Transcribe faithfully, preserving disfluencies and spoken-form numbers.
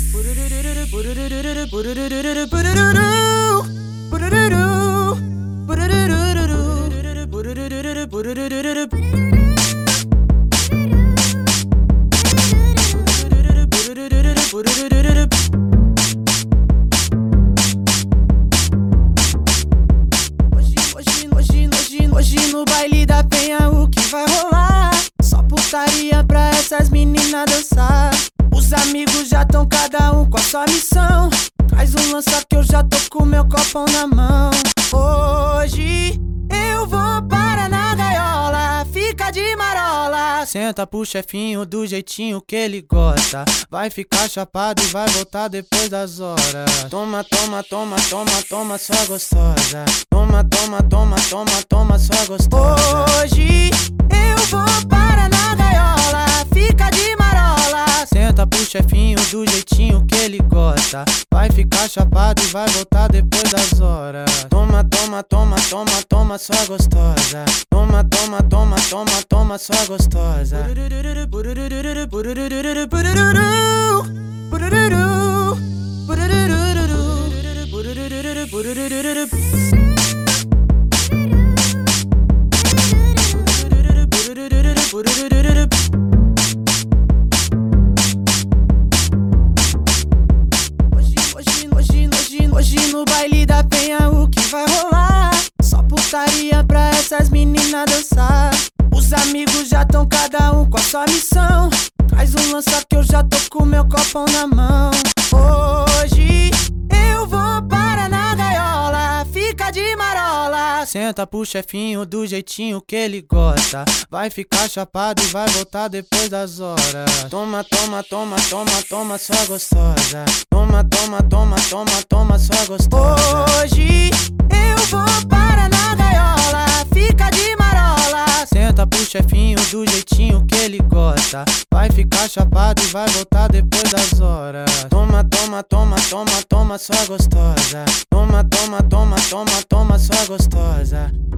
Hoje no baile da penha o que vai rolar? Só putaria pra essas meninas dançar. Os amigos já tão cada um com a sua missão. Traz um lança que eu já tô com meu copão na mão. Hoje eu vou para na gaiola, fica de marola. Senta pro chefinho do jeitinho que ele gosta. Vai ficar chapado e vai voltar depois das horas. Toma, toma, toma, toma, toma, sua gostosa. Toma, toma, toma, toma, toma, sua gostosa. Hoje eu vou para na gaiola, fica de marola. Senta pro chefinho do jeitinho que ele gosta. Vai ficar chapado e vai voltar depois das horas. Toma, toma, toma, toma, toma, sua gostosa. Toma, toma, toma, toma, toma, sua gostosa. Hoje no baile da penha o que vai rolar? Só putaria pra essas meninas dançar. Os amigos já tão cada um com a sua missão. Traz um lança que eu já tô com meu copão na mão. Hoje eu vou para na gaiola, fica de marola. Senta pro chefinho do jeitinho que ele gosta. Vai ficar chapado e vai voltar depois das horas. Toma, toma, toma, toma, toma, sua gostosa. Toma, toma, toma, toma, toma, sua gostosa. Hoje eu vou para na gaiola, fica de marola. Senta pro chefinho do jeitinho que ele gosta. Vai ficar chapado e vai voltar depois das horas. Toma, toma, toma, toma, toma, sua gostosa. Toma, toma, toma, toma, toma, sua gostosa.